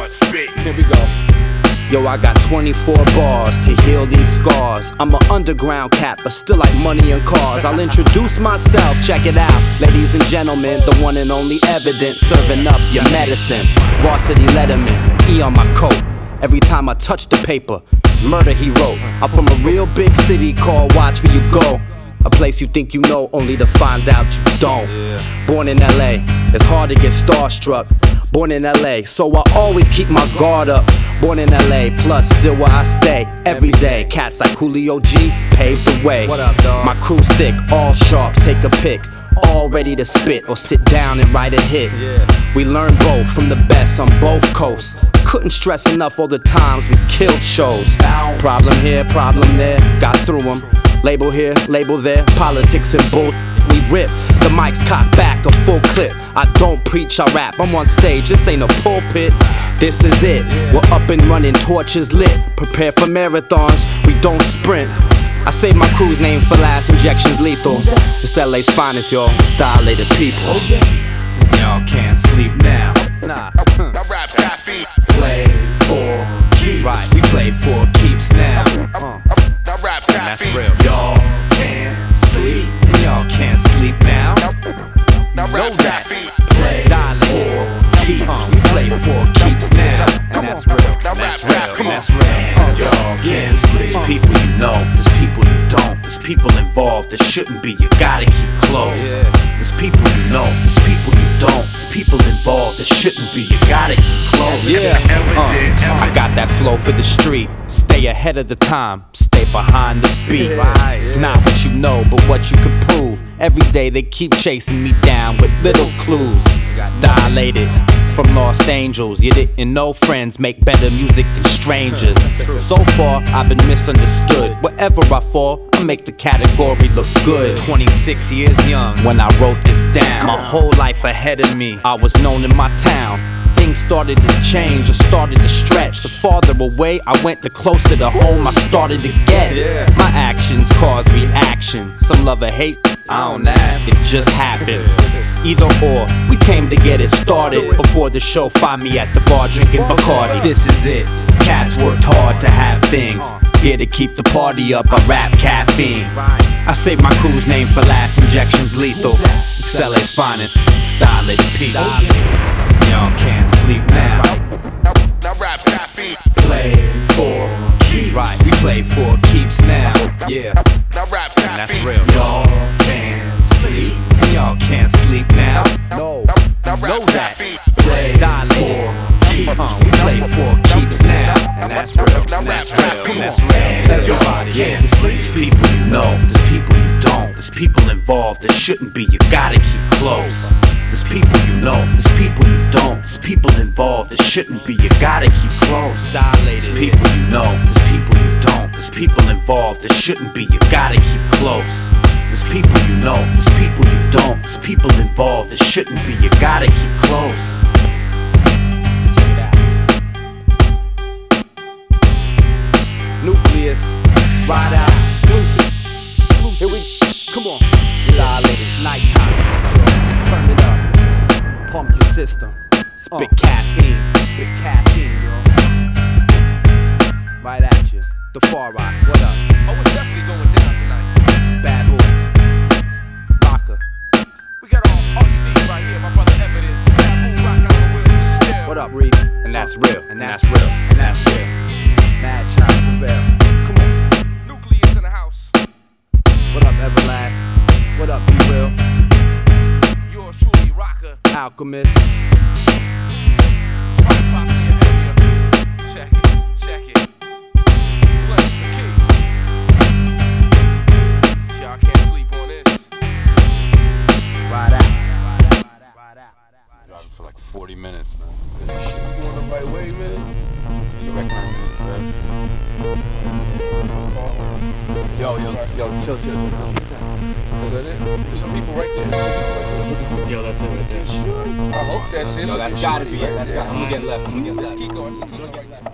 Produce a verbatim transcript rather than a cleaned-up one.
but spit. Here we go. Yo, I got twenty-four bars to heal these scars. I'm an underground cat, but still like money and cars. I'll introduce myself, check it out. Ladies and gentlemen, the one and only Evidence, serving up your medicine. Varsity Letterman, E on my coat. Every time I touch the paper, it's murder he wrote. I'm from a real big city called Watch Where You Go. A place you think you know, only to find out you don't. Born in L A, it's hard to get starstruck. Born in L A, so I always keep my guard up. Born in L A, plus still where I stay every day. Cats like Julio G paved the way. What up, dog? My crew's thick, all sharp, take a pick. All ready to spit or sit down and write a hit. Yeah. We learn both from the best on both coasts. Couldn't stress enough all the times we killed shows. Problem here, problem there, got through them. Label here, label there, politics and bull. We rip, the mic's cocked back, a full clip. I don't preach, I rap, I'm on stage, this ain't a pulpit. This is it, we're up and running, torches lit. Prepare for marathons, we don't sprint. I say my crew's name for last, injections lethal. It's L A's finest, y'all, stylated people. Y'all can't sleep now. Nah. I rap happy. Play for keeps. Right, we play for keeps now. Uh. I rap And that's happy. real. Y'all can't sleep. And y'all can't sleep now. I Know rap that. happy. Play for keeps. Uh, we play for keeps now. And that's real. That's real. And that's real. And y'all can't sleep. There's people you know, there's people you don't. There's people involved that shouldn't be, you gotta keep close. There's people you know, there's people you don't. There's people involved that shouldn't be, you gotta keep close. Yeah, uh, I got that flow for the street. Stay ahead of the time, stay behind the beat. Right, It's yeah. not what you know, but what you can prove. Every day they keep chasing me down with little clues. It's dilated from Lost Angels. You didn't know friends make better music than strangers. So far, I've been misunderstood. Wherever I fall, I make the category look good. twenty-six years young when I wrote this down. My whole life ahead of me, I was known in my town. Things started to change, I started to stretch. The farther away I went, the closer to home I started to get. My actions caused reaction. Some love or hate, I don't ask, it just happens. Either or, we came to get it started. Before the show, find me at the bar drinking Bacardi. This is it, cats worked hard to have things. Here to keep the party up, I rap caffeine. I say my crew's name for last, injections lethal. It's L A's finest, stylish people. Y'all can't sleep now. I rap happy. Play for keeps. Right, we play for keeps now. Yeah, I rap and happy. that's real. Y'all can't sleep. And y'all can't sleep now. No. I rap Know that. happy. Play Dilated. Uh, we play for keeps now. And that's real. And that's real. And that's real. Everybody can't is sleep. There's people you know, there's people you don't. There's people involved that shouldn't be, you gotta keep close. There's people you know, there's people you don't. There's people involved that shouldn't be, you gotta keep close. There's people you know, there's people you don't. There's people involved that shouldn't be, you gotta keep close. There's people you know, there's people you don't. There's people involved that shouldn't be, you gotta keep close. Nucleus, ride out, exclusive. Exclusive. Here we, come on. Dilated, it's nighttime. Turn it up. Pump your system. Spit caffeine. Spit caffeine, yo. Right at you. The Far Rock, what up? Oh, it's definitely going down tonight. Bad Boo. Rocker. We got all, all you need right here, my brother Evidence. Bamboo rocking on the wheels of steel. What up, Reed? And that's real. And that's real. And that's real. Mad Child Prevail. Come on. Nucleus in the house. What up, Everlast? What up, Be Real? Yours truly, Rocker. Alchemist. Tripods in your area. Check it, check it. Playing for keeps. Y'all can't sleep on this. Ride out. Ride out. Driving for like forty minutes, man. You going the right way, man? You recognize me? I'm calling. Yo, yo, yo, chill, chill, chill. Is that it? There's some people right there. There's some people right there. Yo, that's it right there. I hope that's it. Yo, Look that's at gotta Shorty be it. right That's there. got. I'm gonna get left. I'm gonna get It's left. Kiko. It's Kiko right there.